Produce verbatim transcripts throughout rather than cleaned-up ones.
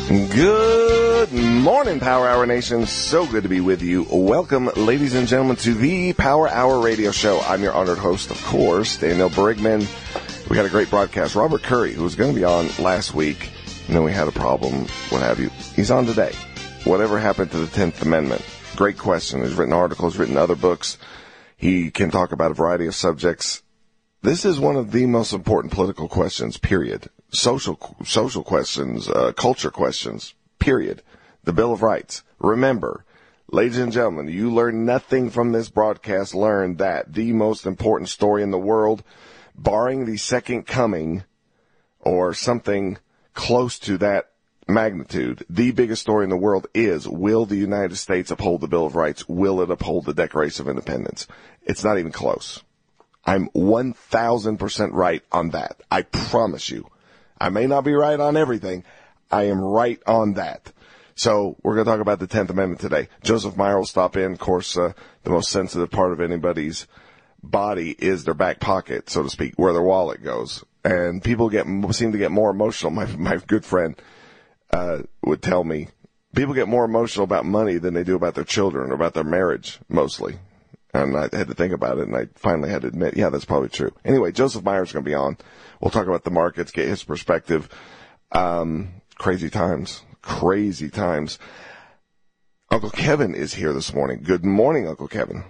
Good morning, Power Hour Nation. So good to be with you. Welcome, ladies and gentlemen, to the Power Hour Radio Show. I'm your honored host, of course, Daniel Brigman. We got a great broadcast. Robert Curry, who was going to be on last week, and then we had a problem, what have you. He's on today. Whatever happened to the tenth Amendment? Great question. He's written articles, written other books. He can talk about a variety of subjects. This is one of the most important political questions, period. Social social questions, uh, culture questions, period. The Bill of Rights. Remember, ladies and gentlemen, you learn nothing from this broadcast. Learn that the most important story in the world, barring the second coming or something close to that magnitude, the biggest story in the world is, will the United States uphold the Bill of Rights? Will it uphold the Declaration of Independence? It's not even close. I'm one thousand percent right on that. I promise you. I may not be right on everything. I am right on that. So we're going to talk about the tenth Amendment today. Joseph Meyer will stop in. Of course, uh, the most sensitive part of anybody's body is their back pocket, so to speak, where their wallet goes. And people get seem to get more emotional. My my good friend uh, would tell me, people get more emotional about money than they do about their children or about their marriage, mostly. And I had to think about it, and I finally had to admit, yeah, that's probably true. Anyway, Joseph Meyer's going to be on. We'll talk about the markets, get his perspective. Um, crazy times. Crazy times. Uncle Kevin is here this morning. Good morning, Uncle Kevin.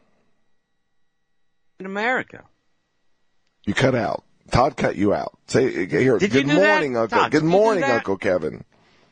In America. You cut out. Todd cut you out. Say here. Did good you do morning, that? Uncle. Todd, good did you do morning, that? Uncle Kevin.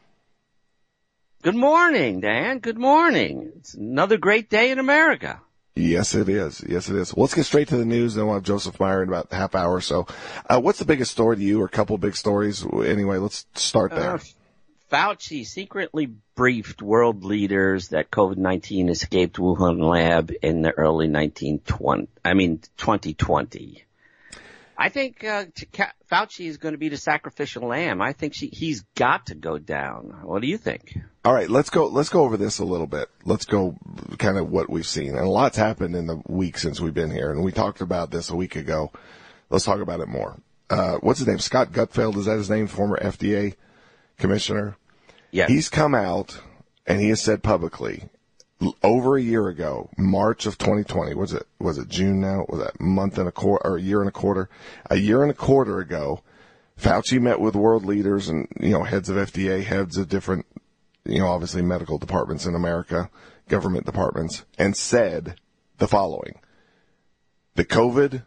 Good morning, Dan. Good morning. It's another great day in America. Yes, it is. Yes, it is. Well, let's get straight to the news. Then we'll have Joseph Meyer in about a half hour or so. Uh, what's the biggest story to you, or a couple big stories? Anyway, let's start there. Uh, Fauci secretly briefed world leaders that COVID nineteen escaped Wuhan lab in the early nineteen twenty. I mean, twenty twenty. I think uh, Fauci is going to be the sacrificial lamb. I think she, he's got to go down. What do you think? All right, let's go. Let's go over this a little bit. Let's go kind of what we've seen, and a lot's happened in the week since we've been here, and we talked about this a week ago. Let's talk about it more. Uh, what's his name? Scott Gutfeld, is that his name? Former F D A commissioner. Yeah, he's come out and he has said publicly, over a year ago, March of twenty twenty, was it, was it June now? Was that a month and a quarter, or a year and a quarter? A year and a quarter ago, Fauci met with world leaders and, you know, heads of F D A, heads of different, you know, obviously medical departments in America, government departments, and said the following. The COVID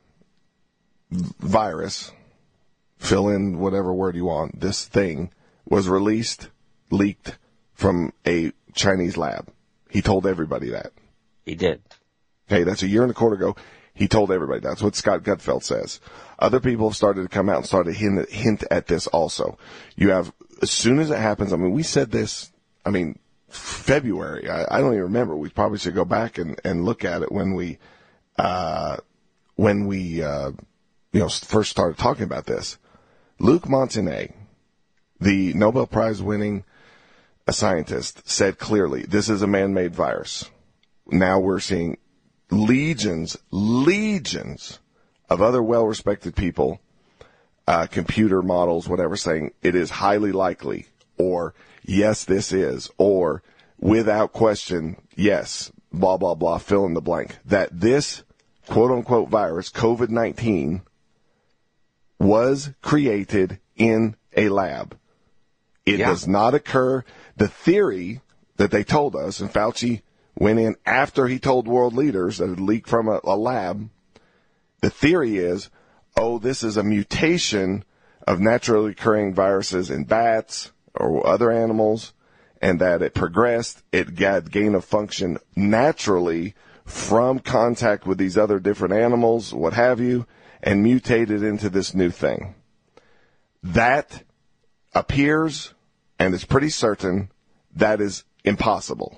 virus, fill in whatever word you want, this thing was released, leaked from a Chinese lab. He told everybody that. He did. Okay, that's a year and a quarter ago. He told everybody. That's what Scott Gutfeld says. Other people have started to come out and started to hint, hint at this also. You have, as soon as it happens, I mean, we said this, I mean, February. I, I don't even remember. We probably should go back and, and look at it when we, uh, when we, uh, you know, first started talking about this. Luc Montagnier, the Nobel Prize winning a scientist, said clearly, this is a man-made virus. Now we're seeing legions, legions of other well-respected people, uh, computer models, whatever, saying it is highly likely, or yes, this is, or without question, yes, blah, blah, blah, fill in the blank, that this quote-unquote virus, COVID nineteen, was created in a lab. It yeah. does not occur. The theory that they told us, and Fauci went in after he told world leaders that it leaked from a, a lab, the theory is, oh, this is a mutation of naturally occurring viruses in bats or other animals, and that it progressed, it got gain of function naturally from contact with these other different animals, what have you, and mutated into this new thing. That appears, and it's pretty certain, that is impossible.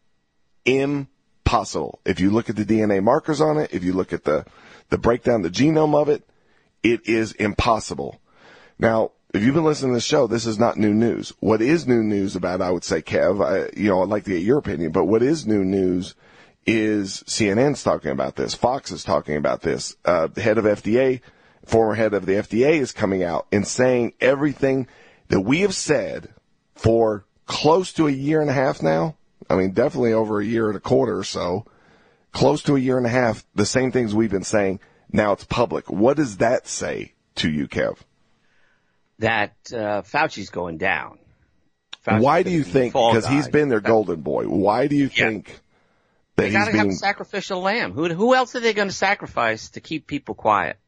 Impossible. If you look at the D N A markers on it, if you look at the, the breakdown, the genome of it, it is impossible. Now, if you've been listening to this show, this is not new news. What is new news about, I would say, Kev, I, you know, I'd like to get your opinion, but what is new news is C N N's talking about this. Fox is talking about this. Uh, the head of F D A, former head of the F D A is coming out and saying everything that we have said for close to a year and a half now. I mean, definitely over a year and a quarter or so. Close to a year and a half, the same things we've been saying. Now it's public. What does that say to you, Kev? That uh, Fauci's going down. Fauci's Why do you think, because he's been their golden boy, why do you yeah. think that they he's gotta being... have a sacrificial lamb. Who, who else are they going to sacrifice to keep people quiet?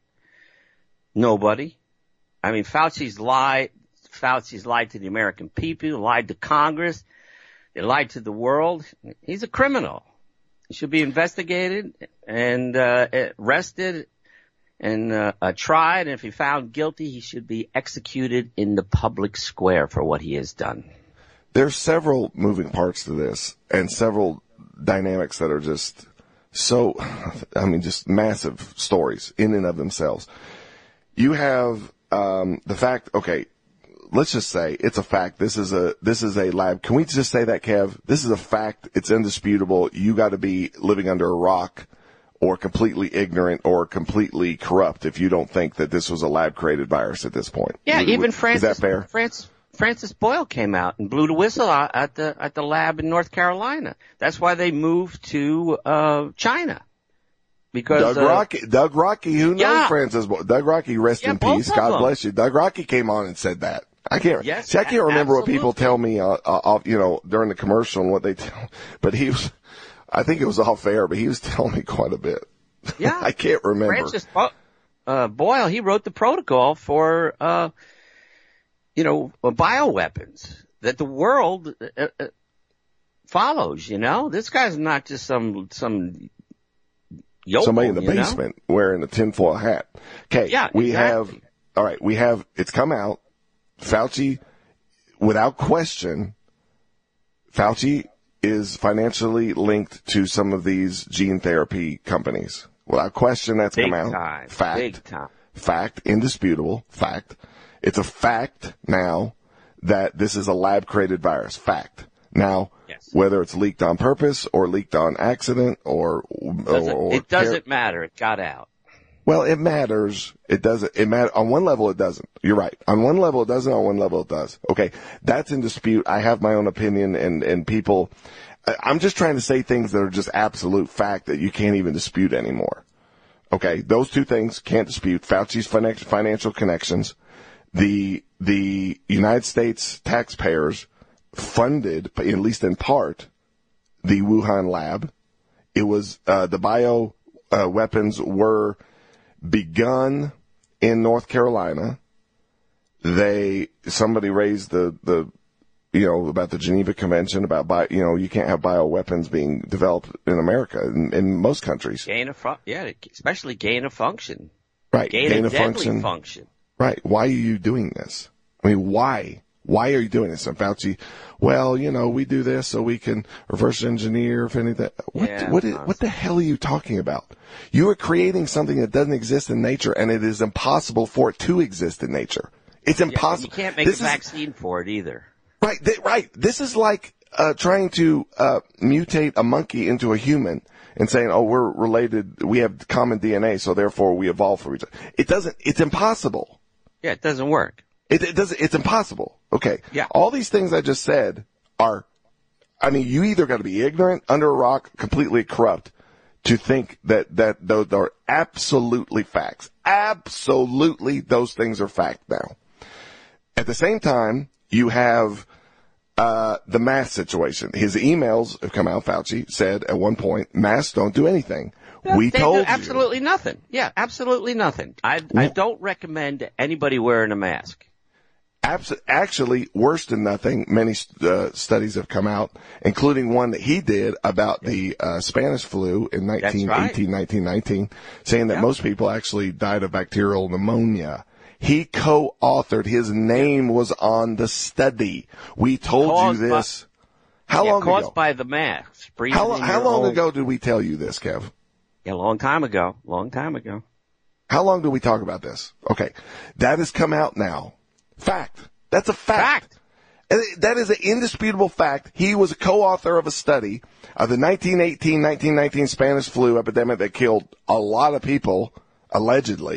Nobody. I mean, Fauci's lied. Fauci's lied to the American people, lied to Congress. They lied to the world. He's a criminal. He should be investigated and uh, arrested and uh, uh, tried. And if he found guilty, he should be executed in the public square for what he has done. There's several moving parts to this and several dynamics that are just so, I mean, just massive stories in and of themselves. You have um, the fact, okay, let's just say it's a fact. This is a this is a lab. Can we just say that, Kev? This is a fact. It's indisputable. You got to be living under a rock or completely ignorant or completely corrupt if you don't think that this was a lab-created virus at this point. Yeah, would, even would, Francis, is that fair? Francis, Francis Boyle came out and blew the whistle at the at the lab in North Carolina. That's why they moved to uh China. Because Doug uh, Rocky, Doug Rocky, who knows yeah. Francis Boyle? Doug Rocky, rest yeah, in peace. God them. bless you. Doug Rocky came on and said that. I can't. Yes, see, I can't remember absolutely. what people tell me, uh, uh, you know, during the commercial and what they tell. But he was, I think it was off air, but he was telling me quite a bit. Yeah, I can't remember. Francis uh, Boyle, he wrote the protocol for, uh, you know, bioweapons that the world uh, uh, follows. You know, this guy's not just some some. Yokel, somebody in the you basement know? wearing a tinfoil hat. Okay, yeah, we exactly. have, all right, we have, it's come out, Fauci, without question, Fauci is financially linked to some of these gene therapy companies. Without question, that's Big come out. Time. Fact. Big time. Fact, indisputable, fact. It's a fact now that this is a lab-created virus. Fact. Now, yes. whether it's leaked on purpose or leaked on accident or, doesn't, or it doesn't care- matter. It got out. Well, it matters. It doesn't. It matter on one level. It doesn't. You're right. On one level, it doesn't. On one level, it does. Okay, that's in dispute. I have my own opinion, and and people. I'm just trying to say things that are just absolute fact that you can't even dispute anymore. Okay, those two things can't dispute. Fauci's financial connections, the the United States taxpayers funded, at least in part, the Wuhan lab. It was, uh, the bio, uh, weapons were begun in North Carolina. They, somebody raised the, the, you know, about the Geneva Convention about, bio, you know, you can't have bioweapons being developed in America, in, in most countries. Gain of, fun- yeah, especially gain of function. Right. Gain, gain of, of deadly function. function. Right. Why are you doing this? I mean, why? Why are you doing this? And Fauci, well, you know, we do this so we can reverse engineer if anything. What, yeah, what, is, what the hell are you talking about? You are creating something that doesn't exist in nature, and it is impossible for it to exist in nature. It's impossible. Yeah, you can't make this a is, vaccine for it either. Right. They, right. This is like uh, trying to uh, mutate a monkey into a human and saying, oh, we're related. We have common D N A, so therefore we evolve for each other. It doesn't. It's impossible. Yeah, it doesn't work. It, it doesn't. It's impossible. Okay. Yeah. All these things I just said are, I mean, you either got to be ignorant, under a rock, completely corrupt, to think that that those are absolutely facts. Absolutely, those things are fact now. At the same time, you have uh the mask situation. His emails have come out. Fauci said at one point, masks don't do anything. Yeah, we they told do you. absolutely nothing. Yeah, absolutely nothing. I I don't recommend anybody wearing a mask. Abs- actually, worse than nothing. Many uh, studies have come out, including one that he did about the uh, Spanish flu in nineteen eighteen, nineteen nineteen, saying that yeah. most people actually died of bacterial pneumonia. He co-authored. His name was on the study. We told caused you this. By, how yeah, long caused ago? by the masks. How, lo- how long own... ago did we tell you this, Kev? Yeah, a long time ago. Long time ago. How long did we talk about this? Okay. That has come out now. Fact. That's a fact. fact. That is an indisputable fact. He was a co-author of a study of the nineteen eighteen, nineteen nineteen Spanish flu epidemic that killed a lot of people, allegedly.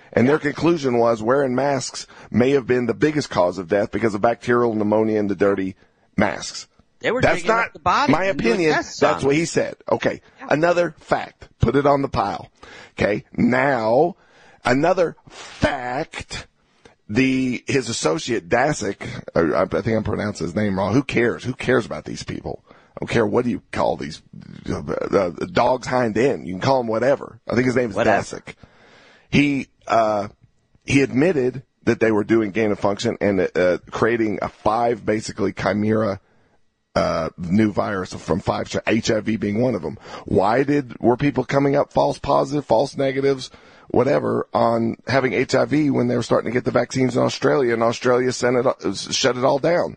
And Yeah. their conclusion was wearing masks may have been the biggest cause of death because of bacterial pneumonia in the dirty masks. They were That's digging not up the body my and doing opinion. tests That's on what them. he said. Okay. Another fact. Put it on the pile. Okay. Now, another fact. The his associate Dasick, or I think I'm pronouncing his name wrong. Who cares? Who cares about these people? I don't care what do you call these uh, uh, dogs hind end. You can call them whatever. I think his name is Whatever. Dasick. He uh, he admitted that they were doing gain of function and uh, creating a five basically chimera uh, new virus from five, H I V being one of them. Why did were people coming up false positive, false negatives? Whatever, on having H I V when they were starting to get the vaccines in Australia, and Australia sent it, shut it all down.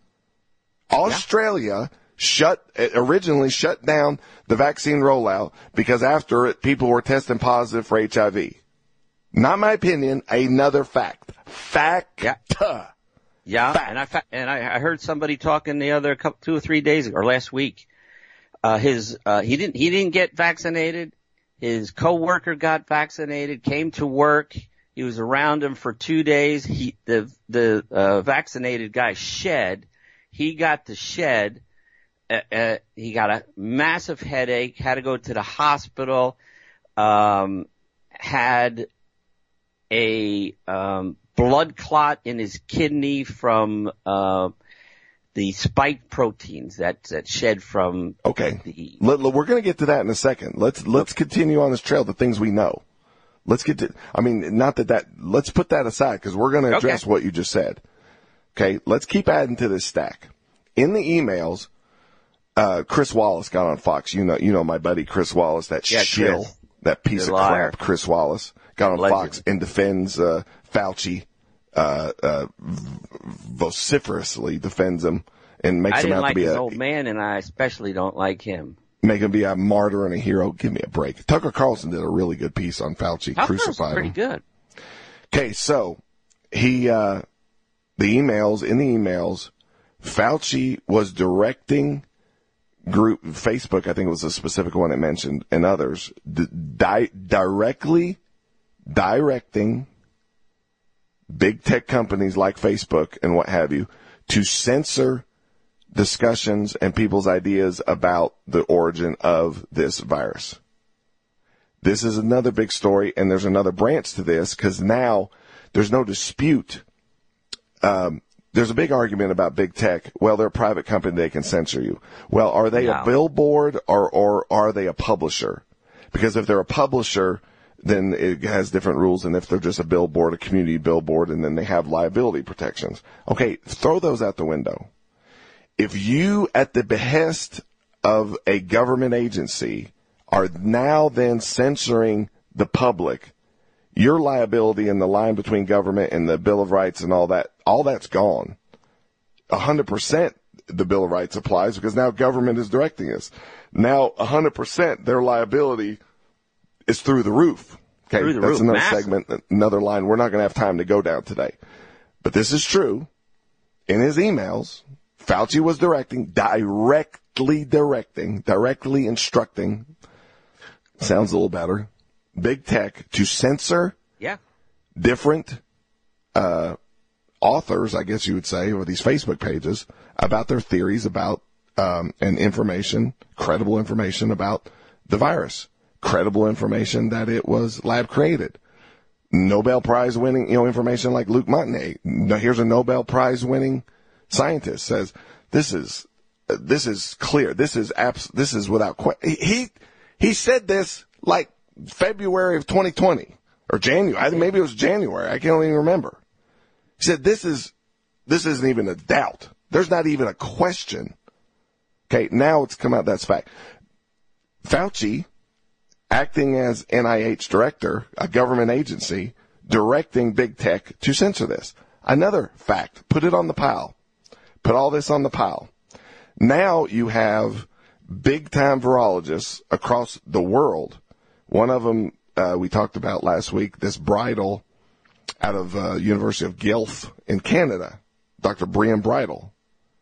Australia yeah. shut, originally shut down the vaccine rollout because after it, people were testing positive for H I V. Not my opinion, another fact. Fact. Yeah. Yeah, fact. and I fa- and I, I heard somebody talking the other couple, two or three days ago, or last week. Uh, his uh, he didn't he didn't get vaccinated. His coworker got vaccinated, came to work. He was around him for two days. He, the, the, uh, vaccinated guy shed. He got the shed. Uh, uh, he got a massive headache, had to go to the hospital, um, had a, um, blood clot in his kidney from, uh, the spike proteins that, that shed from okay. the... Let, let, we're going to get to that in a second. Let's let's continue on this trail, the things we know. Let's get to, I mean, not that that, let's put that aside because we're going to address Okay. what you just said. Okay, let's keep adding to this stack. In the emails, uh, Chris Wallace got on Fox. You know, you know my buddy Chris Wallace, that Yeah, shill, Chris. that piece Good of liar. crap, Chris Wallace, got on Legend. Fox and defends uh, Fauci, uh, uh, vociferously defends him. And makes I him didn't out like to be his a old man, and I especially don't like him. make him be a martyr and a hero. Give me a break. Tucker Carlson did a really good piece on Fauci, Tucker's crucified pretty him. good. Okay, so he, uh, the emails, in the emails, Fauci was directing group, Facebook, I think it was a specific one it mentioned, and others, di- directly directing big tech companies like Facebook and what have you to censor discussions and people's ideas about the origin of this virus. This is another big story, and there's another branch to this because now there's no dispute. Um, there's a big argument about big tech. Well, they're a private company. They can censor you. Well, are they No. a billboard or, or are they a publisher? Because if they're a publisher, then it has different rules than if they're just a billboard, a community billboard, and then they have liability protections. Okay, throw those out the window. If you, at the behest of a government agency, are now then censoring the public, your liability in the line between government and the Bill of Rights and all that, all that's gone. A hundred percent the Bill of Rights applies because now government is directing us. Now a hundred percent their liability is through the roof. Okay, Through the that's roof. another Massive. segment, another line we're not going to have time to go down today. But this is true. In his emails, Fauci was directing, directly directing, directly instructing, sounds a little better, big tech to censor Yeah. different uh, authors, I guess you would say, or these Facebook pages about their theories about um, and information, credible information about the virus, credible information that it was lab created. Nobel Prize winning, you know, information like Luc Montagnier. Now, here's a Nobel Prize winning scientist says this is uh, this is clear. This is abs- This is without question. He he said this like February of twenty twenty or January. I think maybe it was January. I can't even remember. He said this is this isn't even a doubt. There's not even a question. Okay, now it's come out. That's fact. Fauci, acting as N I H director, a government agency, directing big tech to censor this. Another fact. Put it on the pile. Put all this on the pile. Now you have big-time virologists across the world. One of them uh, we talked about last week, this Bridle out of uh, University of Guelph in Canada, Doctor Brian Bridle,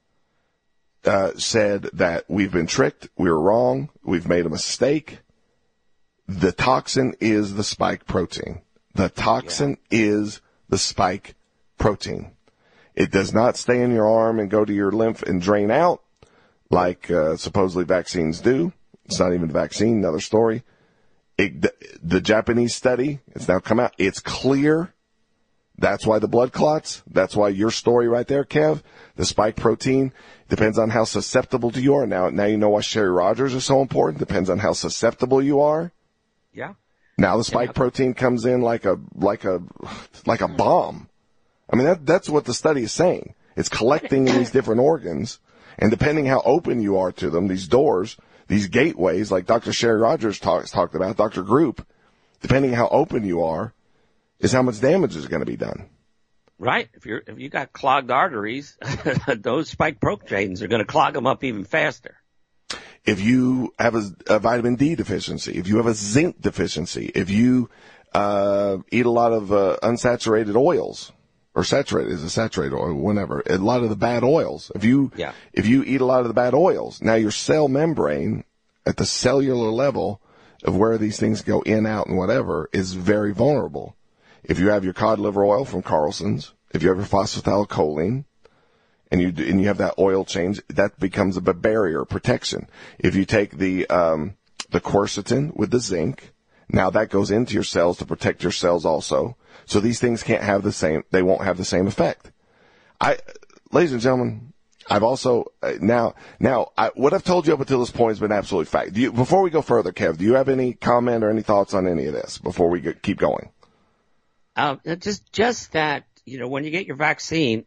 uh, said that we've been tricked, we were wrong, we've made a mistake. The toxin is the spike protein. The The toxin yeah. is the spike protein. It does not stay in your arm and go to your lymph and drain out like uh, supposedly vaccines do. It's not even a vaccine, another story. It, the, the Japanese study, it's now come out. It's clear. That's why the blood clots. That's why your story right there, Kev, the spike protein, depends on how susceptible you are. Now, now you know why Sherry Rogers is so important. Depends on how susceptible you are. Yeah. Now the spike yeah. protein comes in like a, like a, like a bomb. I mean, that, that's what the study is saying. It's collecting in these different organs, and depending how open you are to them, these doors, these gateways, like Doctor Sherry Rogers talks, talked about, Doctor Group, depending how open you are, is how much damage is going to be done. Right. If you're, if you got clogged arteries, those spike proteins are going to clog them up even faster. If you have a, a vitamin D deficiency, if you have a zinc deficiency, if you uh, eat a lot of uh, unsaturated oils, or saturated, is a saturated oil, whatever, a lot of the bad oils. If you, yeah. if you eat a lot of the bad oils, now your cell membrane at the cellular level of where these things go in, out, and whatever is very vulnerable. If you have your cod liver oil from Carlson's, if you have your phosphatidylcholine, and you and you have that oil change, that becomes a barrier protection. If you take the um, the quercetin with the zinc, now that goes into your cells to protect your cells also. So these things can't have the same, they won't have the same effect. I, ladies and gentlemen, I've also, uh, now, now, I, what I've told you up until this point has been absolute fact. Do you, before we go further, Kev, do you have any comment or any thoughts on any of this before we get, keep going? Um, just, just that, you know, when you get your vaccine,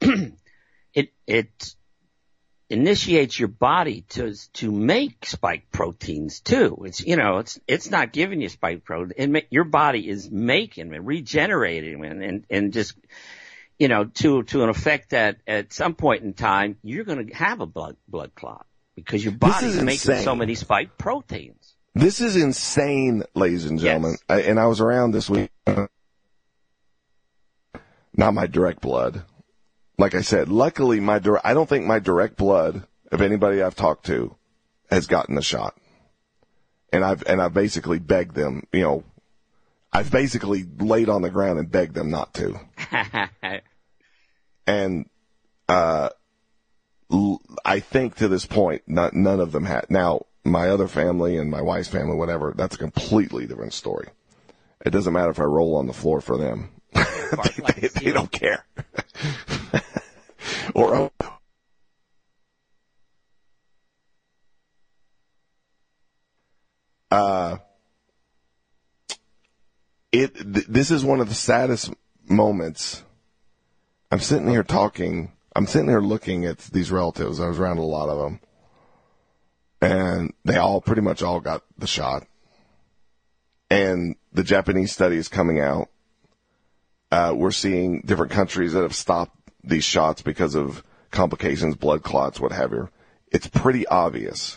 it, it initiates your body to, to make spike proteins too. It's, you know, it's, it's not giving you spike protein. It, your body is making and regenerating and, and, and just, you know, to, to an effect that at some point in time, you're going to have a blood, blood clot because your body is making so many spike proteins. This is insane, ladies and gentlemen. Yes. I, and I was around this week, not my direct blood. Like I said, luckily my direct, I don't think my direct blood of anybody I've talked to has gotten the shot. And I've, and I've basically begged them, you know, I've basically laid on the ground and begged them not to. And, uh, l- I think to this point, not, none of them had. Now, my other family and my wife's family, whatever, that's a completely different story. It doesn't matter if I roll on the floor for them. they, they, they don't care. Or uh, it. Th- this is one of the saddest moments. I'm sitting here talking. I'm sitting here looking at these relatives. I was around a lot of them, and they all pretty much all got the shot. And the Japanese study is coming out. Uh, we're seeing different countries that have stopped these shots because of complications, blood clots, what have you. It's pretty obvious.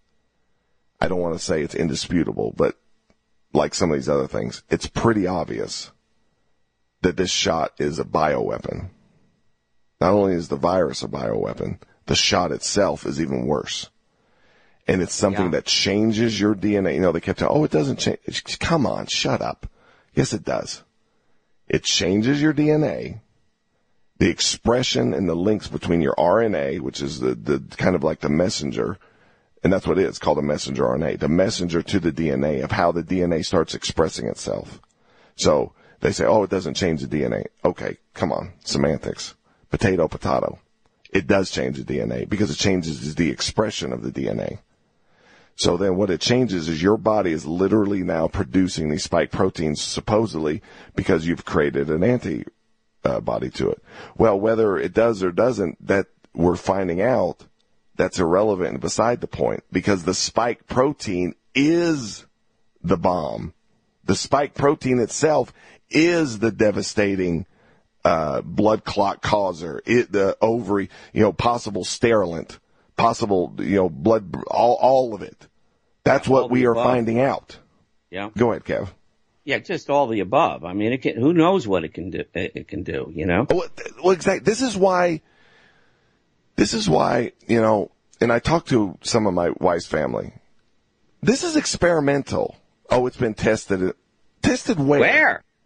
I don't want to say it's indisputable, but like some of these other things, it's pretty obvious that this shot is a bioweapon. Not only is the virus a bioweapon, the shot itself is even worse. And it's something yeah. that changes your D N A. You know, they kept saying, oh, it doesn't change. Come on, shut up. Yes, it does. It changes your D N A. The expression and the links between your R N A, which is the, the kind of like the messenger, and that's what it is, it's called a messenger R N A, the messenger to the D N A of how the D N A starts expressing itself. So they say, oh, it doesn't change the D N A. Okay, come on, semantics. Potato, potato. It does change the D N A because it changes the expression of the D N A. So then what it changes is your body is literally now producing these spike proteins supposedly because you've created an anti uh, body to it. Well, whether it does or doesn't, that we're finding out, that's irrelevant and beside the point because the spike protein is the bomb. The spike protein itself is the devastating uh, blood clot causer, it, the ovary, you know, possible sterilant, possible, you know, blood, all, all of it. That's yeah, what we are above. finding out. Yeah. Go ahead, Kev. Yeah, just all the above. I mean, it can, who knows what it can do, it can do, you know? Well, well, exactly. This is why, this is why, you know, and I talked to some of my wife's family. This is experimental. Oh, it's been tested. Tested where? Where?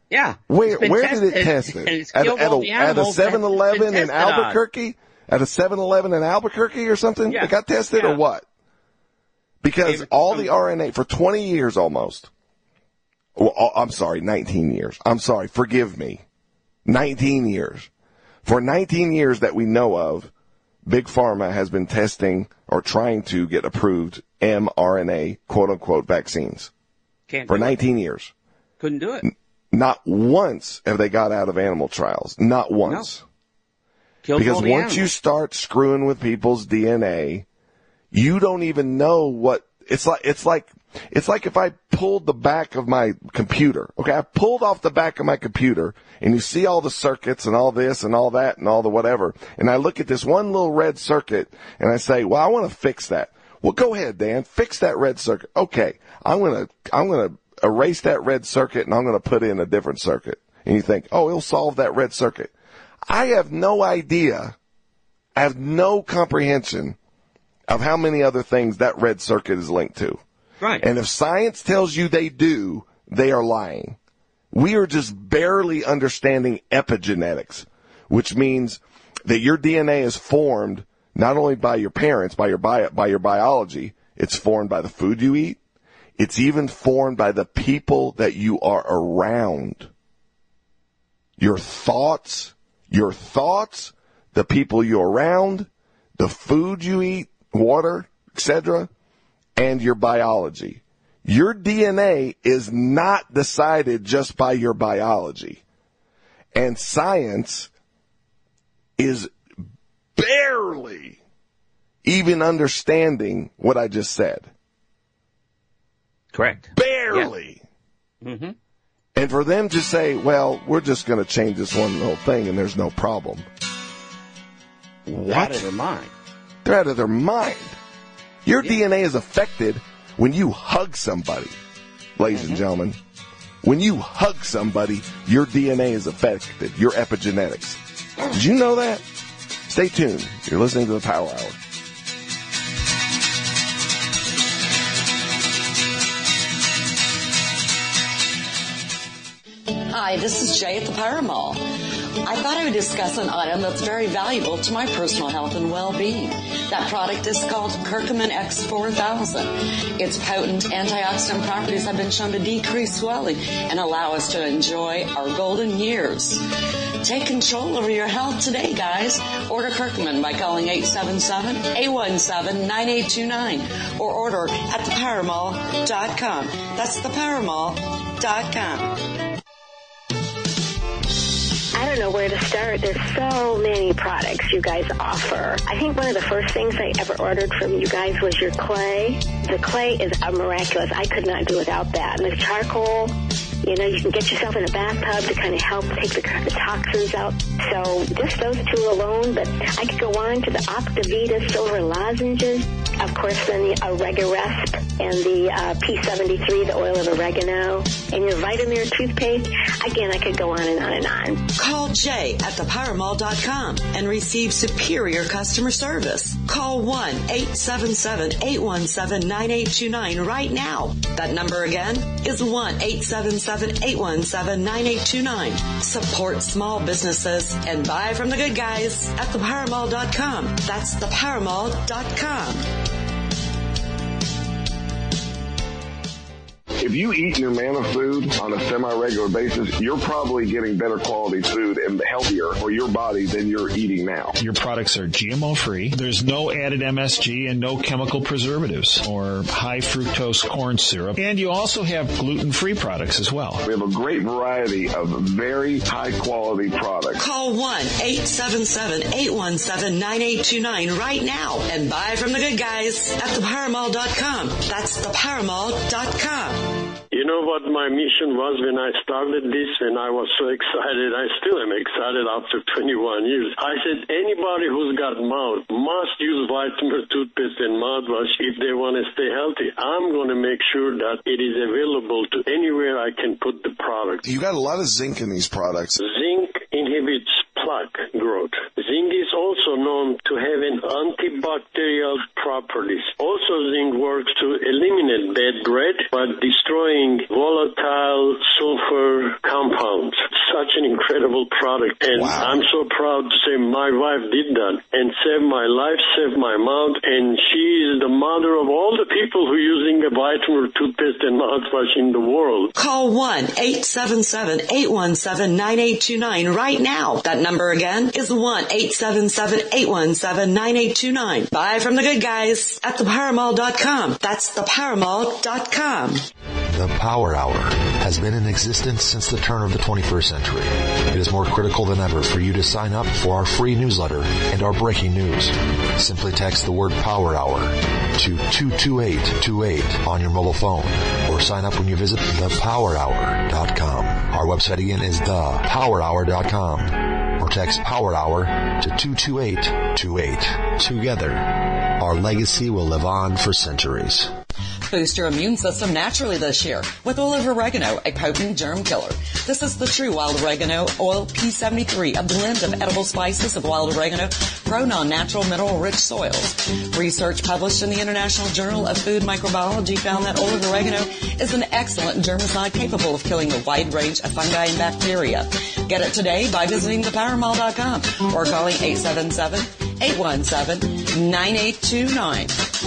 Yeah. Where where did it test it? It's At, killed at, all a, the at a animals that seven it's eleven been in tested on. Albuquerque? At a seven eleven in Albuquerque or something? Yeah. It got tested Yeah. or what? Because David, all um, the R N A, for twenty years almost, well, oh, I'm sorry, nineteen years. I'm sorry, forgive me. nineteen years. For nineteen years that we know of, Big Pharma has been testing or trying to get approved mRNA, quote-unquote, vaccines. Can't For do it. nineteen years. Couldn't do it. Not once have they got out of animal trials. Not once. No. Killed Because all the once animals. you start screwing with people's D N A, you don't even know what it's like. It's like it's like if I pulled the back of my computer. Okay, I pulled off the back of my computer, and you see all the circuits and all this and all that and all the whatever. And I look at this one little red circuit, and I say, "Well, I want to fix that." Well, go ahead, Dan. Fix that red circuit. Okay, I'm gonna I'm gonna erase that red circuit, and I'm gonna put in a different circuit. And you think, "Oh, it'll solve that red circuit." I have no idea. I have no comprehension of how many other things that red circuit is linked to. Right. And if science tells you they do, they are lying. We are just barely understanding epigenetics, which means that your D N A is formed not only by your parents, by your bio, by your biology, it's formed by the food you eat. It's even formed by the people that you are around. Your thoughts, your thoughts, the people you're around, the food you eat, water, et cetera, and your biology. Your D N A is not decided just by your biology. And science is barely even understanding what I just said. Correct. Barely. Yeah. Mm-hmm. And for them to say, well, we're just going to change this one little thing and there's no problem. What? Out of their mind. They're out of their mind. Your Yeah. D N A is affected when you hug somebody, ladies Mm-hmm. and gentlemen. When you hug somebody, your D N A is affected, your epigenetics. Did you know that? Stay tuned. You're listening to the Power Hour. Hi, this is Jay at the Power Mall. I thought I would discuss an item that's very valuable to my personal health and well-being. That product is called Curcumin X four thousand. Its potent antioxidant properties have been shown to decrease swelling and allow us to enjoy our golden years. Take control over your health today, guys. Order Curcumin by calling eight seven seven, eight one seven, nine eight two nine or order at the power mall dot com. That's the power mall dot com. I don't know where to start. There's so many products you guys offer. I think one of the first things I ever ordered from you guys was your clay. The clay is a miraculous. I could not do without that. And the charcoal, you know, you can get yourself in a bathtub to kind of help take the, the toxins out. So just those two alone, but I could go on to the Optivita Silver Lozenges. Of course, then the Oregarest and the uh, P seventy-three, the oil of oregano, and your Vitamir toothpaste. Again, I could go on and on and on. Call Jay at the power mall dot com and receive superior customer service. Call one eight seven seven, eight one seven, nine eight two nine right now. That number again is one eight seven seven, eight one seven, nine eight two nine. Support small businesses and buy from the good guys at the power mall dot com. That's the power mall dot com. If you eat Numanna food on a semi-regular basis, you're probably getting better quality food and healthier for your body than you're eating now. Your products are G M O free. There's no added M S G and no chemical preservatives or high fructose corn syrup. And you also have gluten-free products as well. We have a great variety of very high-quality products. Call one eight seven seven, eight one seven, nine eight two nine right now and buy from the good guys at the power mall dot com. That's the power mall dot com. You know what my mission was when I started this, and I was so excited. I still am excited after twenty-one years. I said anybody who's got mouth must use Vitamir toothpaste and mouthwash if they want to stay healthy. I'm going to make sure that it is available to anywhere I can put the product. You got a lot of zinc in these products. Zinc inhibits plaque growth. Zinc is also known to have an antibacterial properties. Also, zinc works to eliminate bad breath by destroying volatile sulfur compounds compounds. Such an incredible product. And Wow. I'm so proud to say my wife did that and saved my life, saved my mouth, and she is the mother of all the people who are using the vitamin toothpaste and mouthwash in the world. Call one eight seven seven, eight one seven, nine eight two nine right now. That number again is one eight seven seven, eight one seven, nine eight two nine. Buy from the good guys at the power mall dot com. That's the power mall dot com. The Power Hour has been in existence since the turn of the twenty-first century. It is more critical than ever for you to sign up for our free newsletter and our breaking news. Simply text the word Power Hour to two two eight two eight on your mobile phone or sign up when you visit the power hour dot com. Our website again is the power hour dot com or text Power Hour to two two eight two eight. Together, our legacy will live on for centuries. Boost your immune system naturally this year with olive oregano, a potent germ killer. This is the true wild oregano oil P seventy-three, a blend of edible spices of wild oregano grown on natural mineral-rich soils. Research published in the International Journal of Food Microbiology found that olive oregano is an excellent germicide capable of killing a wide range of fungi and bacteria. Get it today by visiting the power mall dot com or calling eight seven seven, eight one seven, nine eight two nine.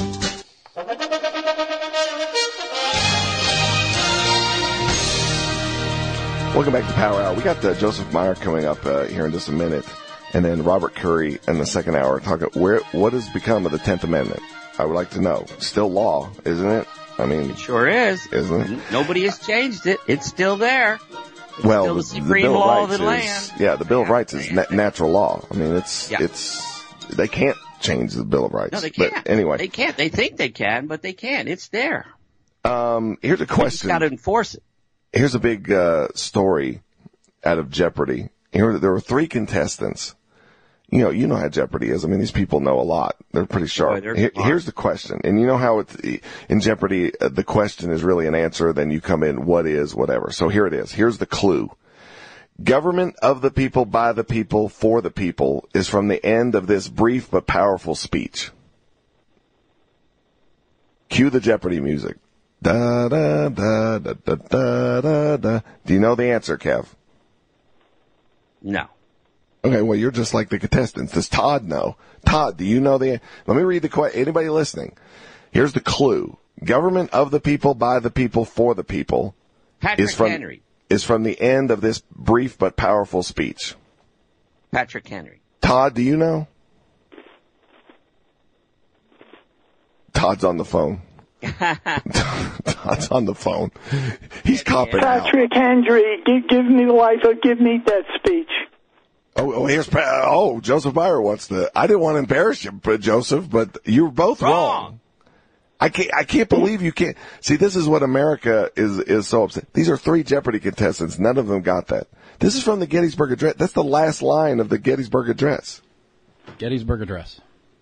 Welcome back to Power Hour. We got uh, Joseph Meyer coming up uh, here in just a minute, and then Robert Curry in the second hour talking where what has become of the tenth Amendment. I would like to know. Still law, isn't it? I mean, It sure is. Isn't it? Nobody has changed it. It's still there. It's well, still the, the supreme the Bill law of of Rights the is, land. yeah, the Bill of Yeah. Rights is na- natural law. I mean, it's Yeah. it's they can't change the Bill of Rights. No, they can't. But anyway, They can't. They think they can, but they can't. It's there. um, here's a You just question. got to enforce it. Here's a big uh, story out of Jeopardy. Here, there were three contestants. You know, you know how Jeopardy is. I mean, these people know a lot. They're pretty sharp. Boy, they're Here- smart. here's the question, and you know how it's in Jeopardy. Uh, the question is really an answer. Then you come in, what is, whatever. So here it is. Here's the clue. Government of the people, by the people, for the people is from the end of this brief but powerful speech. Cue the Jeopardy music. Da da da da da da da da. Do you know the answer, Kev? No. Okay, well, you're just like the contestants. Does Todd know? Todd, do you know the... Let me read the question. Anybody listening? Here's the clue. Government of the people, by the people, for the people Patrick is from, Henry. is from the end of this brief but powerful speech. Patrick Henry. Todd, do you know? Todd's on the phone. Todd's on the phone. He's copping out. Patrick Henry, give, give me life or give me death speech. Oh, oh, here's Pa- oh Joseph Meyer wants to. I didn't want to embarrass you, but Joseph, but you were both wrong. Wrong. I can't. I can't believe you can't see. This is what America is is so upset. These are three Jeopardy contestants. None of them got that. This is from the Gettysburg Address. That's the last line of the Gettysburg Address. Gettysburg Address.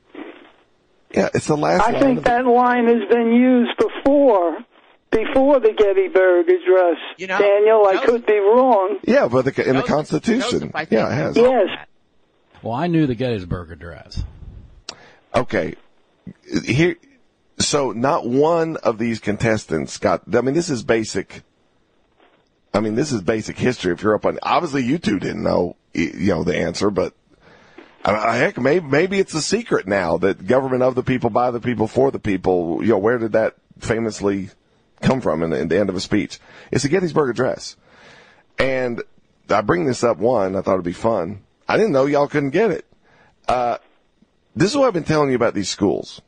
Yeah, it's the last. I line think of the, that line has been used before, before the Gettysburg Address. You know, Daniel, I Joseph- could be wrong. yeah, but the, in the Joseph- Constitution, Joseph, I think yeah, it has. you know Yes. that. Well, I knew the Gettysburg Address. Okay, here. So not one of these contestants got. I mean, this is basic. I mean, this is basic history. If you're up on, obviously you two didn't know, you know, the answer, but I mean, heck, maybe maybe it's a secret now that government of the people, by the people, for the people. You know, where did that famously come from in the, in the end of a speech? It's the Gettysburg Address, and I bring this up. One, I thought it'd be fun. I didn't know y'all couldn't get it. Uh, this is what I've been telling you about these schools.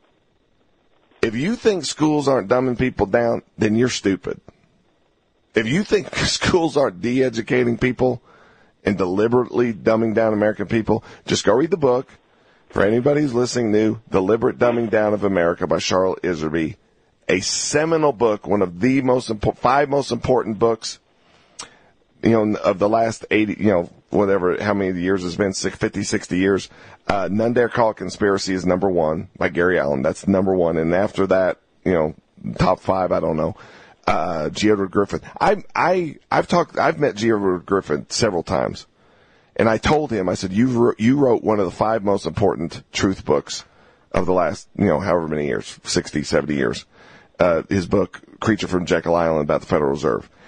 If you think schools aren't dumbing people down, then you're stupid. If you think schools aren't de-educating people and deliberately dumbing down American people, just go read the book. For anybody who's listening new, Deliberate Dumbing Down of America by Charlotte Iserby, a seminal book, one of the most important, five most important books, you know, of the last eighty, you know, whatever, how many years it's been, fifty, sixty years. Uh, None Dare Call It Conspiracy is number one by Gary Allen. That's number one. And after that, you know, top five, I don't know. Uh, G. Edward Griffin. I, I, I've talked, I've met G. Edward Griffin several times. And I told him, I said, you wrote, you wrote one of the five most important truth books of the last, you know, however many years, sixty, seventy years. Uh, his book, Creature from Jekyll Island, about the Federal Reserve.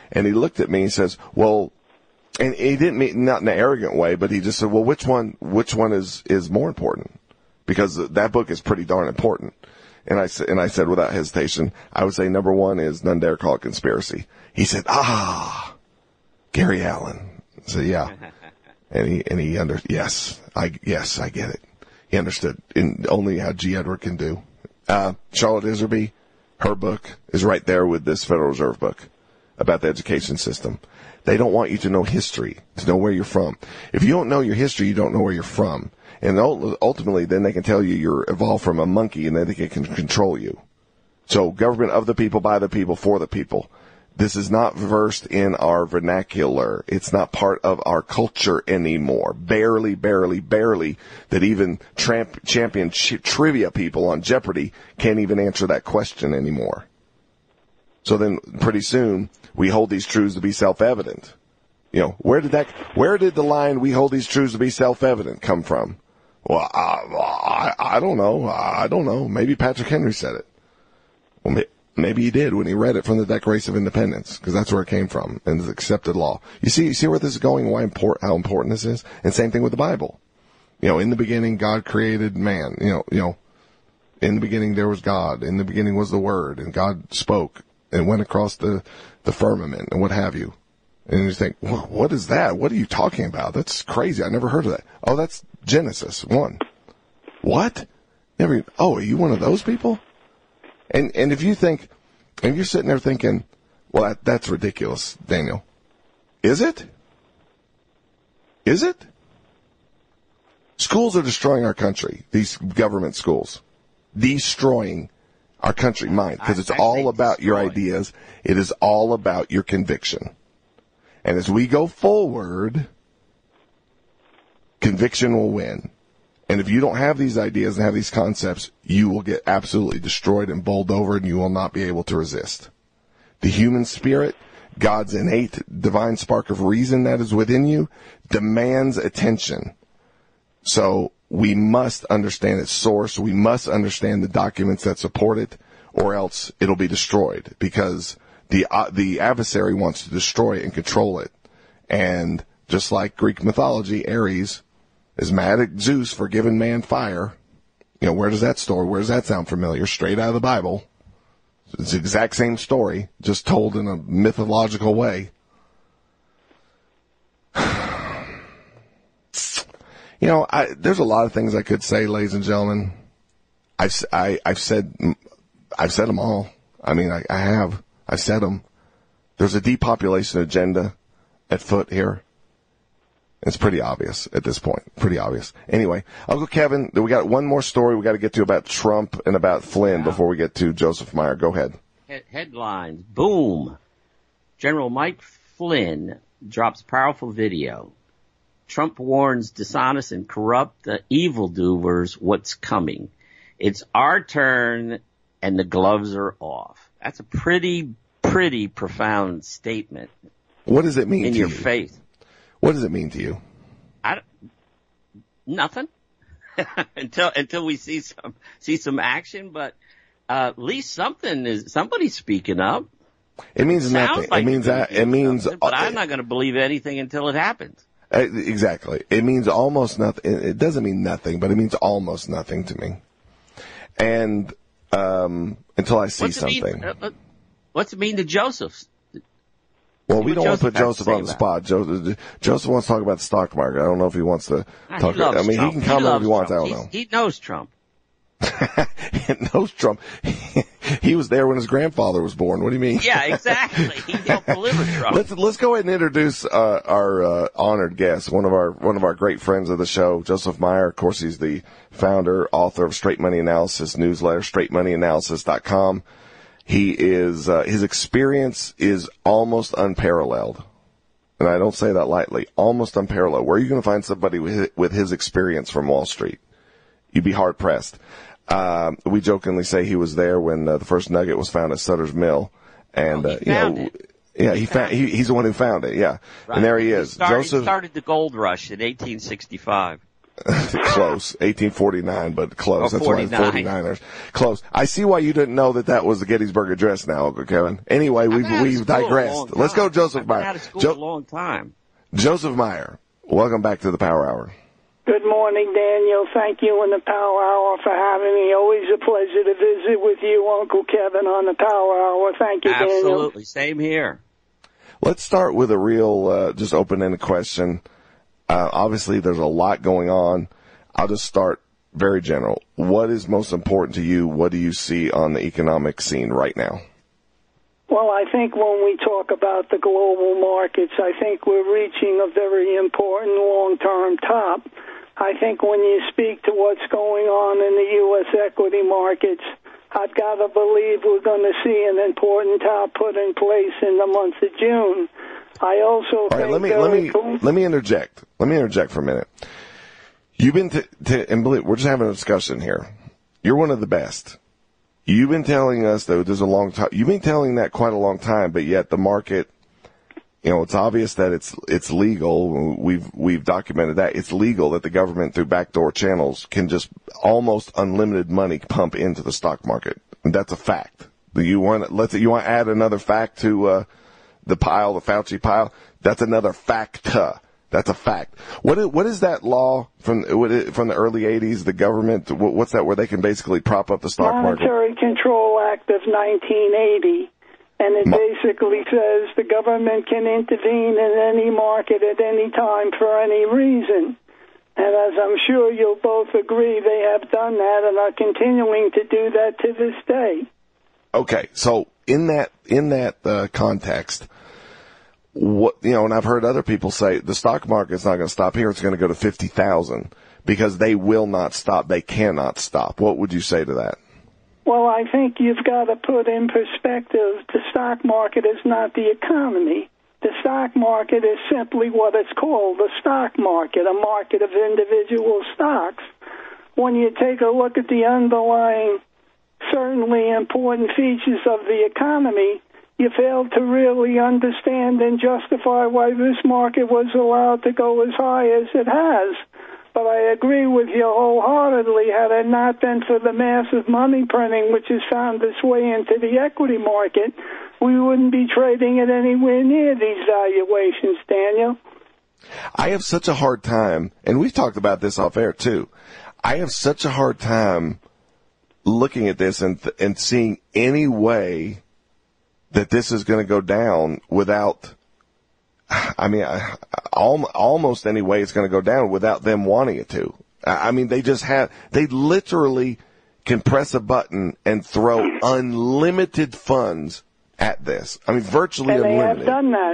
And he looked at me and says, well, and he didn't mean, not in an arrogant way, but he just said, well, which one, which one is, is more important? Because that book is pretty darn important. And I said, and I said without hesitation, I would say number one is None Dare Call It Conspiracy. He said, ah, Gary Allen. I said, yeah. And he, and he under, yes, I, yes, I get it. He understood in only how G. Edward can do. Uh, Charlotte Iserby, her book is right there with this Federal Reserve book about the education system. They don't want you to know history, to know where you're from. If you don't know your history, you don't know where you're from. And ultimately, then they can tell you you're evolved from a monkey, and then they can control you. So government of the people, by the people, for the people. This is not versed in our vernacular. It's not part of our culture anymore. Barely, barely, barely that even tramp, champion ch- trivia people on Jeopardy can't even answer that question anymore. So then pretty soon we hold these truths to be self-evident. You know, where did that, where did the line we hold these truths to be self-evident come from? Well, I, I, I don't know. I don't know. Maybe Patrick Henry said it. Well, may, maybe he did when he read it from the Declaration of Independence, because that's where it came from, and it's accepted law. You see, you see where this is going, why import, how important this is? And same thing with the Bible. You know, in the beginning, God created man. You know, you know, in the beginning there was God. In the beginning was the Word, and God spoke and went across the, the firmament and what have you. And you think, well, what is that? What are you talking about? That's crazy. I never heard of that. Oh, that's Genesis one. What? Never. Oh, are you one of those people? And and if you think, and you're sitting there thinking, well, that, that's ridiculous, Daniel. Is it? Is it? Schools are destroying our country. These government schools, destroying our country, mind, because it's all about your ideas. It is all about your conviction. And as we go forward, conviction will win. And if you don't have these ideas and have these concepts, you will get absolutely destroyed and bowled over, and you will not be able to resist. The human spirit, God's innate divine spark of reason that is within you, demands attention. So we must understand its source. We must understand the documents that support it, or else it'll be destroyed, because the uh, the adversary wants to destroy it and control it. And just like Greek mythology, Ares is mad at Zeus for giving man fire. You know, where does that story, where does that sound familiar? Straight out of the Bible. It's the exact same story, just told in a mythological way. You know, I, there's a lot of things I could say, ladies and gentlemen. I've, I, I've said, I've said them all. I mean, I, I have. I've said them. There's a depopulation agenda at foot here. It's pretty obvious at this point. Pretty obvious. Anyway, Uncle Kevin, we got one more story we got to get to about Trump and about Flynn before we get to Joseph Meyer. Go ahead. Headlines. Boom. General Mike Flynn drops powerful video. Trump warns dishonest and corrupt uh, evildoers what's coming. It's our turn and the gloves are off. That's a pretty, pretty profound statement. What does it mean in to your you? faith? What does it mean to you? I don't, nothing until until we see some see some action. But uh, at least something is somebody's speaking up. It means it nothing. Like it means that it means. But I'm not going to believe anything until it happens. Uh, exactly. It means almost nothing. It doesn't mean nothing, but it means almost nothing to me. And um, until I see what's something. Mean, uh, what's it mean to Joseph? Well, we don't Joseph want to put Joseph on the spot. Joseph, Joseph wants to talk about the stock market. I don't know if he wants to talk. He I mean, Trump. he can comment he if he wants. Trump. I don't know. He's, he knows Trump. He knows Trump. He was there when his grandfather was born. What do you mean? Yeah, exactly. He helped deliver Trump. Let's let's go ahead and introduce uh, our uh, honored guest, one of our one of our great friends of the show, Joseph Meyer. Of course, he's the founder, author of Straight Money Analysis newsletter, straight money analysis dot com. He is uh, his experience is almost unparalleled. And I don't say that lightly, almost unparalleled. Where are you going to find somebody with his, with his experience from Wall Street? You'd be hard pressed. Uh, we jokingly say he was there when uh, the first nugget was found at Sutter's Mill, and oh, uh, you know, it. yeah, he found. He, he's the one who found it. Yeah, right. and there he is. He started, Joseph he started the gold rush in eighteen sixty-five. Close. eighteen forty-nine, but close. Oh, That's why forty-nine. forty-niners. Close. I see why you didn't know that that was the Gettysburg Address now, Uncle Kevin. Anyway, we've, we've digressed. Let's go Joseph I've been Meyer. out of school Jo- a long time. Joseph Meyer, welcome back to the Power Hour. Good morning, Daniel. Thank you and the Power Hour for having me. Always a pleasure to visit with you, Uncle Kevin, on the Power Hour. Thank you, Daniel. Absolutely. Same here. Let's start with a real, uh, just open-ended question. Uh, obviously, there's a lot going on. I'll just start very general. What is most important to you? What do you see on the economic scene right now? Well, I think when we talk about the global markets, I think we're reaching a very important long-term top. I think when you speak to what's going on in the U S equity markets, I've got to believe we're going to see an important top put in place in the month of June. I also All right, think let me let me let me interject. Let me interject for a minute. You've been to, to and believe, we're just having a discussion here. You're one of the best. You've been telling us that there's a long time. You've been telling that quite a long time, but yet the market, you know, it's obvious that it's it's legal. We've we've documented that it's legal that the government through backdoor channels can just almost unlimited money pump into the stock market. And that's a fact. Do you want let's you want to add another fact to uh, the pile, the Fauci pile? That's another fact. That's a fact. What is, what is that law from from the early eighties? The government, what's that? Where they can basically prop up the stock market? Monetary Control Act of nineteen eighty, and it basically says the government can intervene in any market at any time for any reason. And as I'm sure you'll both agree, they have done that and are continuing to do that to this day. Okay, so in that in that uh, context. What, you know, and I've heard other people say the stock market's not going to stop here. It's going to go to fifty thousand because they will not stop. They cannot stop. What would you say to that? Well, I think you've got to put in perspective the stock market is not the economy. The stock market is simply what it's called, the stock market, a market of individual stocks. When you take a look at the underlying, certainly important features of the economy, you fail to really understand and justify why this market was allowed to go as high as it has. But I agree with you wholeheartedly. Had it not been for the massive money printing which has found its way into the equity market, we wouldn't be trading at anywhere near these valuations, Daniel. I have such a hard time, and we've talked about this off air too, I have such a hard time looking at this and, and seeing any way that this is going to go down without, I mean, I, almost any way it's going to go down without them wanting it to. I mean, they just have, they literally can press a button and throw unlimited funds at this. I mean, virtually and they unlimited. have done that.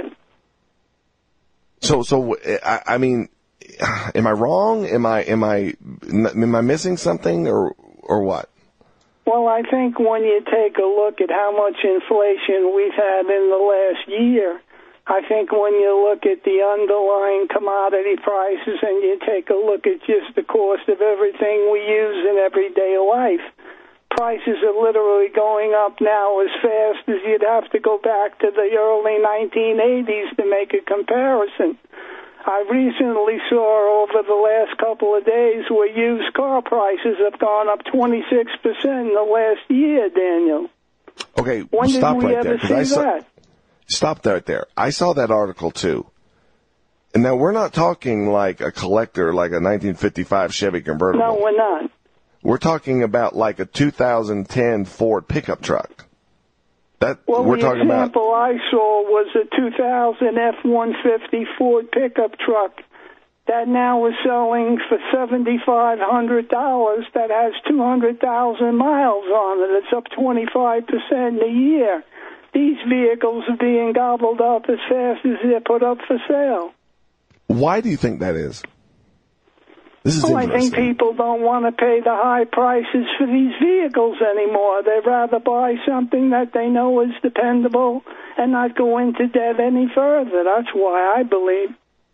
So, so, I, I mean, am I wrong? Am I, am I, am I missing something or, or what? Well, I think when you take a look at how much inflation we've had in the last year, I think when you look at the underlying commodity prices and you take a look at just the cost of everything we use in everyday life, prices are literally going up now as fast as you'd have to go back to the early nineteen eighties to make a comparison. I recently saw over the last couple of days where used car prices have gone up twenty-six percent in the last year, Daniel. Okay, when stop did we right ever there. see I saw, that? Stop right there. I saw that article too. And now we're not talking like a collector, like a nineteen fifty-five Chevy convertible. No, we're not. We're talking about like a two thousand ten Ford pickup truck. That well, we're the talking about. example I saw was a two thousand F one fifty Ford pickup truck that now is selling for seven thousand five hundred dollars that has two hundred thousand miles on it. It's up twenty-five percent in a year. These vehicles are being gobbled up as fast as they're put up for sale. Why do you think that is? This is well, I interesting. think people don't want to pay the high prices for these vehicles anymore. They'd rather buy something that they know is dependable and not go into debt any further. That's why I believe.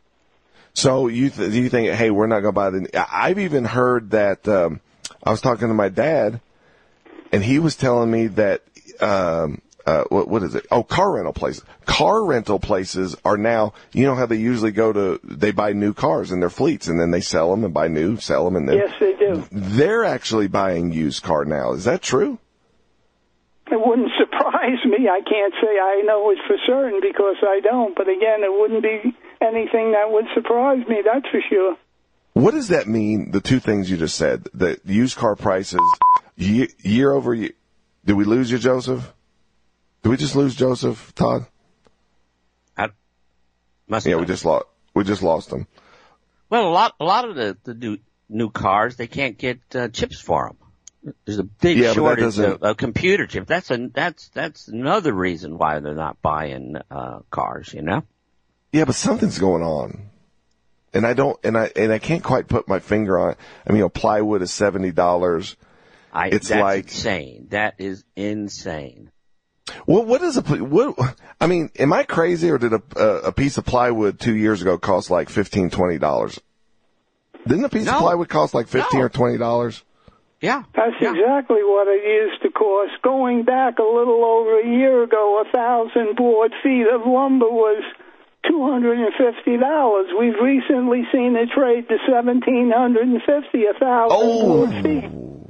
So you th- do you think, hey, we're not going to buy the... I've even heard that... Um, I was talking to my dad, and he was telling me that um, uh, what, what is it? Oh, car rental places. Car rental places are now, you know how they usually go to, they buy new cars in their fleets and then they sell them and buy new, sell them and then. Yes, they do. They're actually buying used car now. Is that true? It wouldn't surprise me. I can't say I know it for certain because I don't. But again, it wouldn't be anything that would surprise me, that's for sure. What does that mean, the two things you just said? The used car prices, year, year over year. Did we lose you, Joseph? Did we just lose Joseph, Todd? I must yeah, have. we just lost. We just lost him. Well, a lot, a lot of the, the new, new cars, they can't get uh, chips for them. There's a big yeah, shortage of, of computer chips. That's a, that's, that's another reason why they're not buying uh, cars, you know? Yeah, but something's going on. And I don't, and I, and I can't quite put my finger on it. I mean, you know, plywood is seventy dollars. I, it's that's like, insane. That is insane. Well, what is a, what, I mean, am I crazy or did a, a piece of plywood two years ago cost like fifteen, twenty dollars? Didn't a piece no. of plywood cost like fifteen no. or twenty dollars? Yeah. That's yeah. exactly what it used to cost. Going back a little over a year ago, a thousand board feet of lumber was two hundred fifty dollars. We've recently seen it trade to seventeen fifty, a thousand oh. board feet.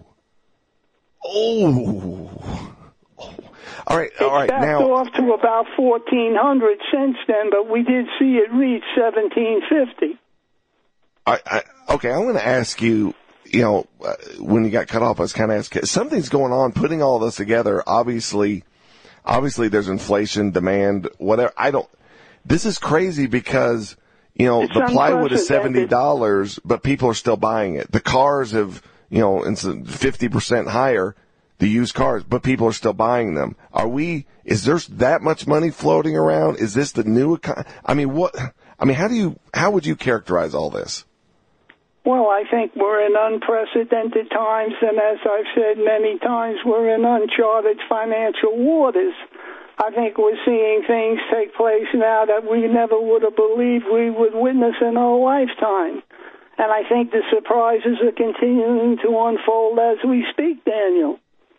Oh. All right, all right. It's backed now off to about fourteen hundred since then, but we did see it reach seventeen fifty. I, I, okay, I'm going to ask you, you know, uh, when you got cut off, I was kind of asking, something's going on, putting all this together. Obviously, obviously there's inflation, demand, whatever. I don't, this is crazy because, you know, it's the plywood is seventy dollars, but people are still buying it. The cars have, you know, it's fifty percent higher, the used cars, but people are still buying them. Are we, is there that much money floating around? Is this the new, econ- I mean, what, I mean, how do you, how would you characterize all this? Well, I think we're in unprecedented times, and as I've said many times, we're in uncharted financial waters. I think we're seeing things take place now that we never would have believed we would witness in our lifetime. And I think the surprises are continuing to unfold as we speak, Daniel.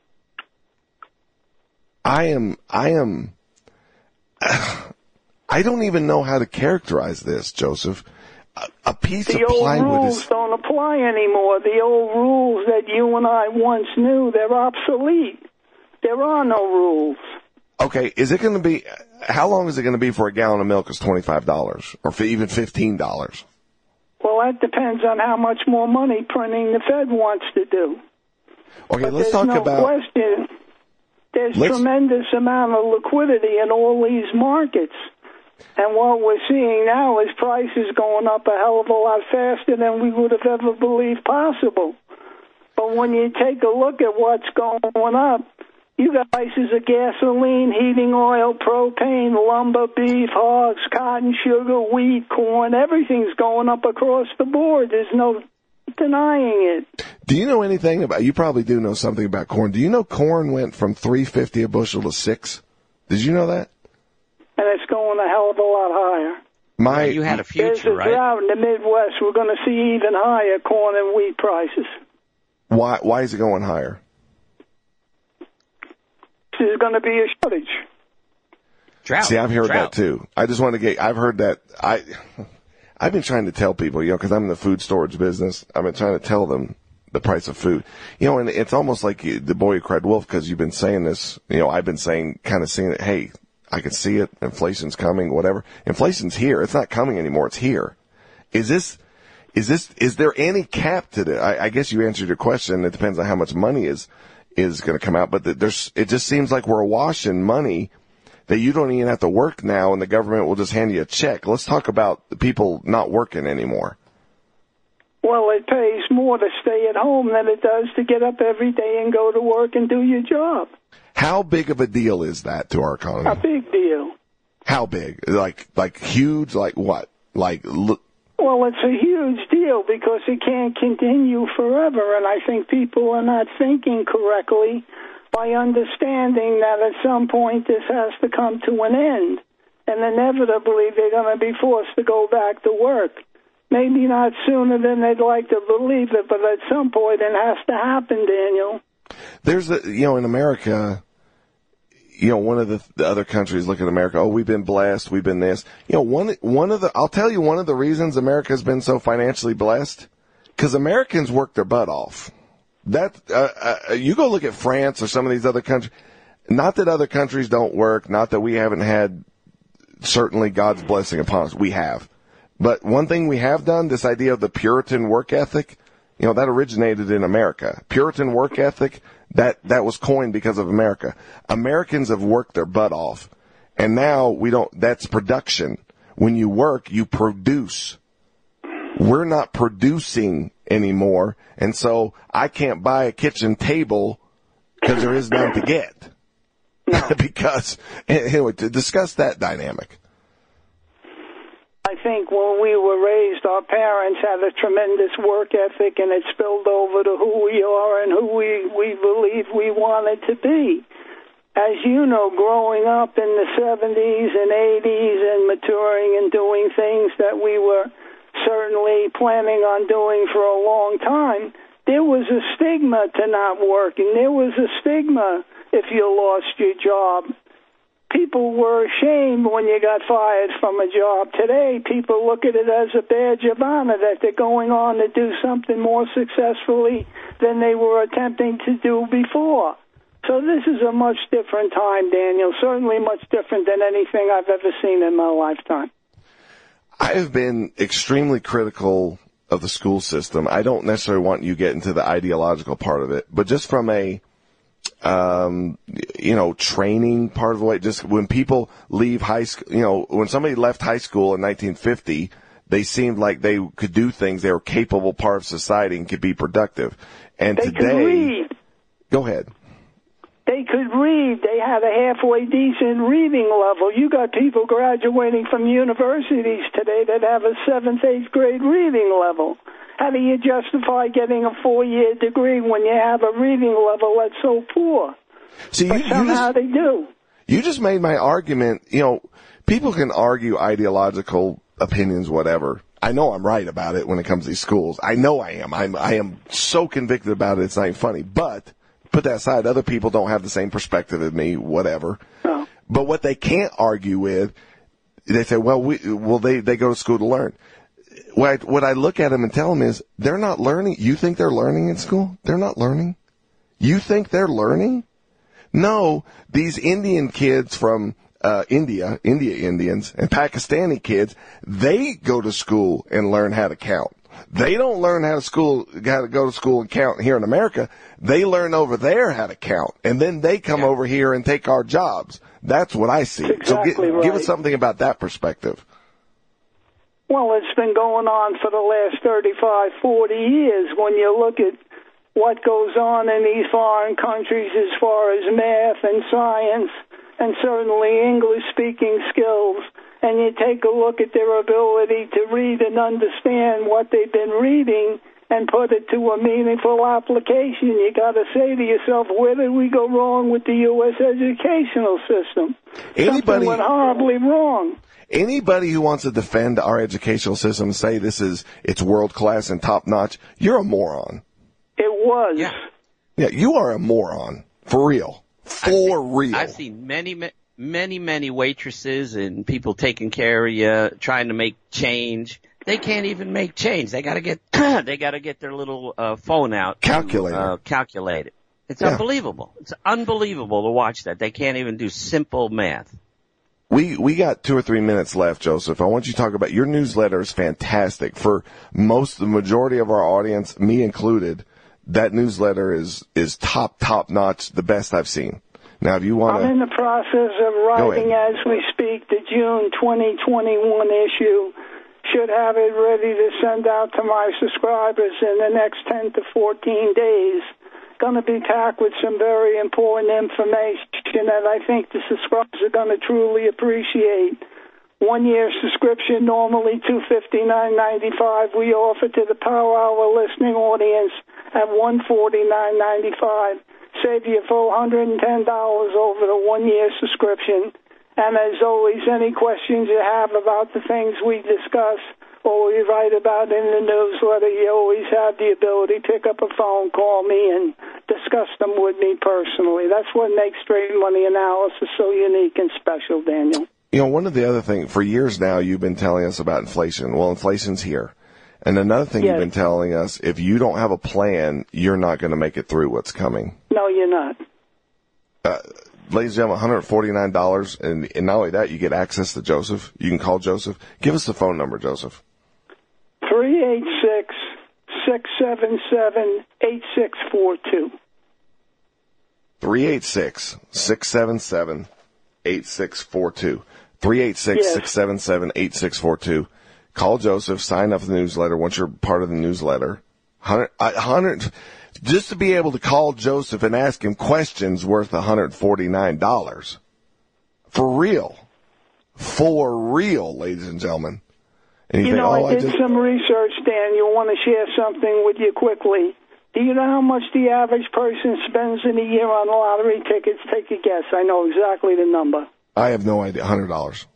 I am, I am, I don't even know how to characterize this, Joseph. A, a piece the of plywood old rules is... don't apply anymore. The old rules that you and I once knew, they're obsolete. There are no rules. Okay, is it going to be, how long is it going to be for a gallon of milk is twenty-five dollars or for even fifteen dollars? Well, that depends on how much more money printing the Fed wants to do. Okay, but let's there's talk no about... question. There's let's, tremendous amount of liquidity in all these markets. And what we're seeing now is prices going up a hell of a lot faster than we would have ever believed possible. But when you take a look at what's going up, you got prices of gasoline, heating oil, propane, lumber, beef, hogs, cotton, sugar, wheat, corn. Everything's going up across the board. There's no denying it. Do you know anything about, you probably do know something about corn. Do you know corn went from three fifty a bushel to six? Did you know that? And it's going a hell of a lot higher. My, yeah, you had a future, There's a right? drought in the Midwest. We're going to see even higher corn and wheat prices. Why, why is it going higher? There's going to be a shortage. Drought. See, I've heard Drought. that too. I just want to get, I've heard that, I, I've been trying to tell people, you know, because I'm in the food storage business, I've been trying to tell them the price of food. You know, and it's almost like you, the boy who cried wolf, because you've been saying this, you know, I've been saying, kind of saying it, hey, I can see it, inflation's coming, whatever. Inflation's here. It's not coming anymore. It's here. Is this, is this, is there any cap to it? I, I guess you answered your question. It depends on how much money is, is going to come out, but there's, it just seems like we're awash in money that you don't even have to work now and the government will just hand you a check. Let's talk about the people not working anymore. Well, it pays more to stay at home than it does to get up every day and go to work and do your job. How big of a deal is that to our economy? A big deal. How big? Like, like huge? Like what? Like, look. Well, it's a huge deal because it can't continue forever, and I think people are not thinking correctly by understanding that at some point this has to come to an end, and inevitably they're going to be forced to go back to work. Maybe not sooner than they'd like to believe it, but at some point it has to happen, Daniel. There's a, you know, in America, you know, one of the, the other countries look at America, oh, we've been blessed, we've been this. You know, one, one of the, I'll tell you one of the reasons America's been so financially blessed, because Americans work their butt off. That, uh, uh, you go look at France or some of these other countries, not that other countries don't work, not that we haven't had certainly God's blessing upon us. We have. But one thing we have done, this idea of the Puritan work ethic, you know, that originated in America. Puritan work ethic, that, that was coined because of America. Americans have worked their butt off. And now we don't, that's production. When you work, you produce. We're not producing anymore. And so I can't buy a kitchen table because there is none to get. Because, anyway, to discuss that dynamic. I think when we were raised, our parents had a tremendous work ethic, and it spilled over to who we are and who we, we believe we wanted to be. As you know, growing up in the seventies and eighties and maturing and doing things that we were certainly planning on doing for a long time, there was a stigma to not working. There was a stigma if you lost your job. People were ashamed when you got fired from a job. Today, people look at it as a badge of honor that they're going on to do something more successfully than they were attempting to do before. So this is a much different time, Daniel, certainly much different than anything I've ever seen in my lifetime. I have been extremely critical of the school system. I don't necessarily want you to get into the ideological part of it, but just from a Um, you know, training part of the way, just when people leave high school, you know, when somebody left high school in nineteen fifty, they seemed like they could do things. They were capable part of society and could be productive. And they today, could read. Go ahead. They could read. They had a halfway decent reading level. You got people graduating from universities today that have a seventh, eighth grade reading level. How do you justify getting a four-year degree when you have a reading level that's so poor? See, but you, somehow you just, they do. You just made my argument. You know, people can argue ideological opinions, whatever. I know I'm right about it when it comes to these schools. I know I am. I'm, I am so convicted about it, it's not even funny. But put that aside, other people don't have the same perspective as me, whatever. No. But what they can't argue with, they say, well, we, well, they, they go to school to learn. What I, what I look at them and tell them is, they're not learning. You think they're learning in school? They're not learning. You think they're learning? No, these Indian kids from uh, India, India Indians, and Pakistani kids, they go to school and learn how to count. They don't learn how to school, how to go to school and count here in America. They learn over there how to count, and then they come yeah. over here and take our jobs. That's what I see. That's exactly so get, right. give us something about that perspective. Well, it's been going on for the last thirty-five, forty years. When you look at what goes on in these foreign countries as far as math and science and certainly English-speaking skills, and you take a look at their ability to read and understand what they've been reading and put it to a meaningful application, you got to say to yourself, where did we go wrong with the U S educational system? Anybody, Something went horribly wrong. Anybody who wants to defend our educational system and say this is, it's world-class and top-notch, you're a moron. It was. Yeah. Yeah, you are a moron. For real. For I've seen, real. I've seen many, many, many waitresses and people taking care of you, trying to make change. They can't even make change. They gotta get, they gotta get their little, uh, phone out. Calculator. To, uh, calculate it. It's yeah. unbelievable. It's unbelievable to watch that. They can't even do simple math. We we got two or three minutes left, Joseph. I want you to talk about your newsletter is fantastic. For most, the majority of our audience, me included, that newsletter is, is top, top notch, the best I've seen. Now, if you want to... I'm in the process of writing as we speak the June twenty twenty-one issue. Should have it ready to send out to my subscribers in the next ten to fourteen days. Going to be packed with some very important information that I think the subscribers are going to truly appreciate. One year subscription, normally two hundred fifty-nine dollars and ninety-five cents. We offer to the Power Hour listening audience at one hundred forty-nine dollars and ninety-five cents. Save you a full one hundred ten dollars over the one year subscription. And as always, any questions you have about the things we discuss, or we write about in the newsletter, you always have the ability to pick up a phone, call me, and discuss them with me personally. That's what makes Straight Money Analysis so unique and special, Daniel. You know, one of the other things, for years now, you've been telling us about inflation. Well, inflation's here. And another thing yes. you've been telling us, if you don't have a plan, you're not going to make it through what's coming. No, you're not. Uh, ladies and gentlemen, one hundred forty-nine dollars. And, and not only that, you get access to Joseph. You can call Joseph. Give us the phone number, Joseph. three eight six, six seven seven, eight six four two. three eight six, six seven seven, eight six four two. three eight six, six seven seven, eight six four two. Call Joseph, sign up for the newsletter once you're part of the newsletter. one hundred, one hundred, just to be able to call Joseph and ask him questions worth one hundred forty-nine dollars. For real. For real, ladies and gentlemen. And you, you think, know, oh, I did I just... some research, Dan. You want to share something with you quickly. Do you know how much the average person spends in a year on lottery tickets? Take a guess. I know exactly the number. I have no idea. one hundred dollars.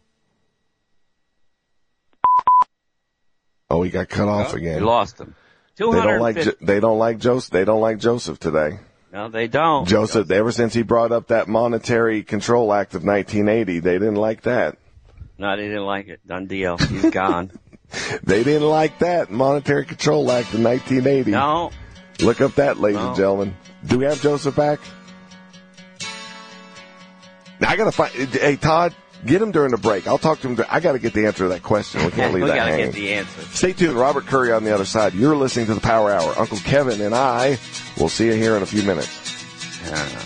Oh, he got cut off again. We lost him. They don't like they don't like Joseph. They don't like Joseph today. No, they don't. Joseph, ever since he brought up that Monetary Control Act of nineteen eighty, they didn't like that. No, they didn't like it. Done deal. He's gone. They didn't like that Monetary Control Act of nineteen eighty. No. Look up that, ladies no. and gentlemen. Do we have Joseph back? Now I gotta find. Hey, Todd, get him during the break. I'll talk to him. I gotta get the answer to that question. We can't leave we that gotta hanging. get the answer. Stay tuned. Robert Curry on the other side. You're listening to the Power Hour. Uncle Kevin and I will see you here in a few minutes. Uh,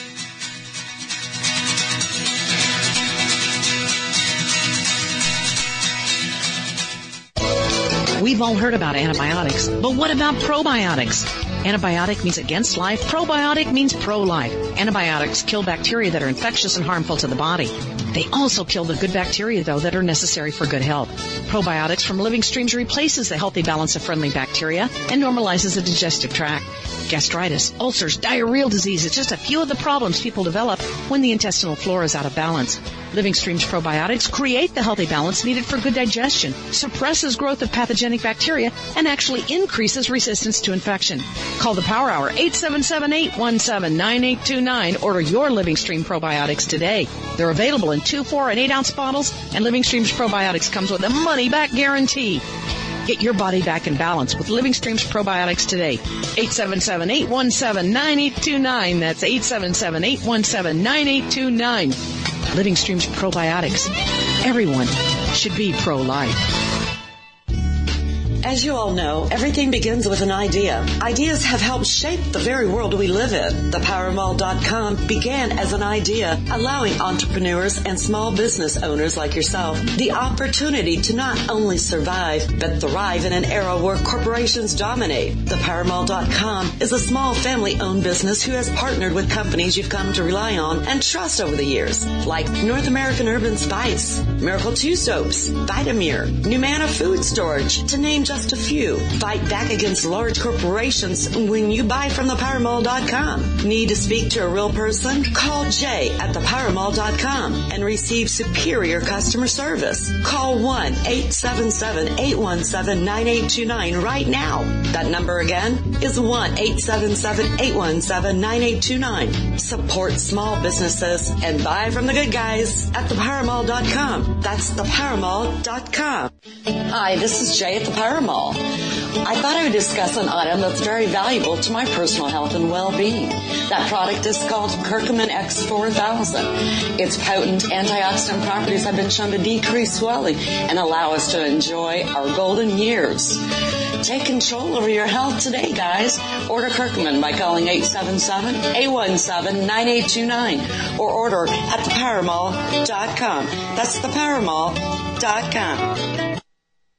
We've all heard about antibiotics, but what about probiotics? Antibiotic means against life. Probiotic means pro-life. Antibiotics kill bacteria that are infectious and harmful to the body. They also kill the good bacteria, though, that are necessary for good health. Probiotics from Living Streams replaces the healthy balance of friendly bacteria and normalizes the digestive tract. Gastritis, ulcers, diarrheal disease, it's just a few of the problems people develop when the intestinal flora is out of balance. Living Streams probiotics create the healthy balance needed for good digestion, suppresses growth of pathogenic bacteria, and actually increases resistance to infection. Call the Power Hour, eight seven seven, eight one seven, nine eight two nine. Order your Living Stream probiotics today. They're available in two, four, and eight ounce bottles, and Living Streams probiotics comes with a money-back guarantee. Get your body back in balance with Living Streams probiotics today. eight seven seven, eight one seven, nine eight two nine. That's eight seven seven, eight one seven, nine eight two nine. Living Streams probiotics. Everyone should be pro-life. As you all know, everything begins with an idea. Ideas have helped shape the very world we live in. The power mall dot com began as an idea, allowing entrepreneurs and small business owners like yourself the opportunity to not only survive, but thrive in an era where corporations dominate. The power mall dot com is a small family-owned business who has partnered with companies you've come to rely on and trust over the years, like North American Urban Spice, Miracle two Soaps, Vitamir, Numana Food Storage, to name just a few. Fight back against large corporations when you buy from the power mall dot com. Need to speak to a real person? Call Jay at the power mall dot com and receive superior customer service. Call one, eight seven seven, eight one seven, nine eight two nine right now. That number again is one, eight seven seven, eight one seven, nine eight two nine. Support small businesses and buy from the good guys at the power mall dot com. That's the power mall dot com. Hi, this is Jay at the Power Mall. I thought I would discuss an item that's very valuable to my personal health and well-being. That product is called Curcumin X four thousand. Its potent antioxidant properties have been shown to decrease swelling and allow us to enjoy our golden years. Take control over your health today, guys. Order Curcumin by calling eight seven seven, eight one seven, nine eight two nine or order at the power mall dot com. That's the power mall dot com.